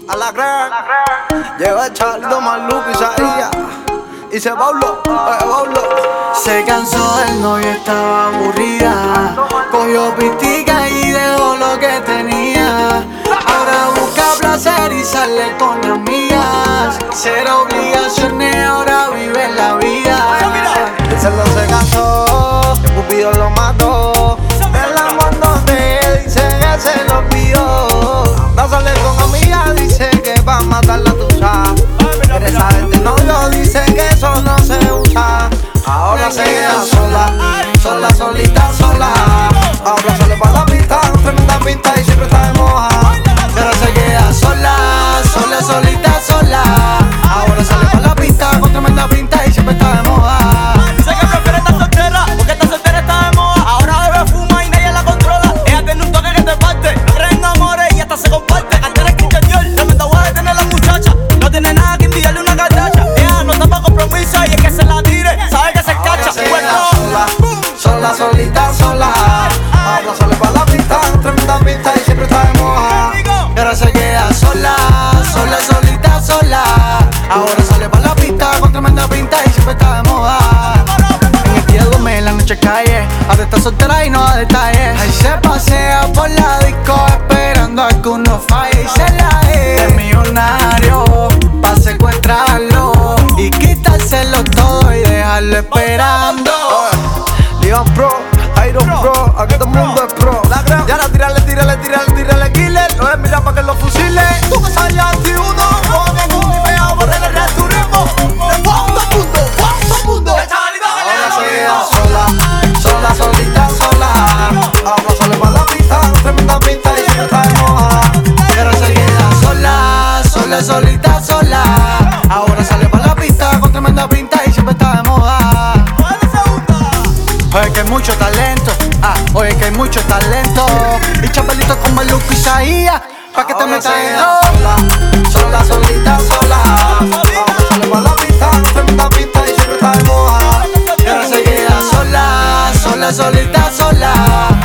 A la gran. Llega Charlo, Maluco y Isaías. Y se Paulo, Paulo. Se cansó del novio, estaba aburrida. Cogió pistica y dejó lo que tenía. Ahora busca placer y sale con amigas. Cero obligaciones, ahora vive la vida. El cerdo se cansó, el Cupido lo mató. El amor donde dice que se lo pidió. Va a salir con amigas, dice que va a matar la tuya. Quiere saber de novio, dice que eso no se usa. Ahora se queda sola, sola, solita, sola. Ahora sale pa' la pista, tremenda pinta y siempre está de moda. Ahora se queda sola, sola, solita, sola. Ahora sale pa' la pista con tremenda pinta y siempre está de moda. Sé que prefiere estar soltera, porque estar soltera está de moda. Ahora bebe, fuma y nadie la controla. Ella tiene un toque que te parte, no cree en amores y hasta se comparte. Antes era Christian Dior, tremenda guay de tener la muchacha. No tiene nada que envidiarle una cartacha. Ella no está pa' compromiso y es que se la tire, sabe que se cacha. Sola, sola, solita, sola. Ahora sale pa' la pista, tremenda pinta y siempre está de moda. Y ahora se queda sola, sola, solita, sola. Ahora sale pa' la pista con tremenda pinta y siempre está de moda. En el día duerme, la noche cae. Ahora está soltera y no da detalles. Ahí se pasea por la disco esperando a que uno falle y se la dé. Es millonario pa' secuestrarlo y quitárselo todo y dejarlo esperando. Leon Pro, Iron Pro, aquí todo el mundo es pro. Ya la tírale, killer. Lo es mirar pa' que lo fusile. Allá anti-uno, con el mundo y me hago por el resto ritmo. De todo mundo. Ahora se queda sola, sola, solita, sola. Ahora sale pa' la pista, tremenda pinta y siempre está de moda. Y ahora se queda sola, sola, solita, sola. Ahora sale pa' la pista con tremenda pinta y siempre está de moda. Oye que hay mucho talento, oye que hay mucho talento. Y chapelitos como Maluco y Isaías, pa' que te Ahora metas se en queda sola, solita, sola. Ahora sale pa' la pista, tremenda pinta y siempre está de moda. Y ahora se queda sola, sola, solita, sola.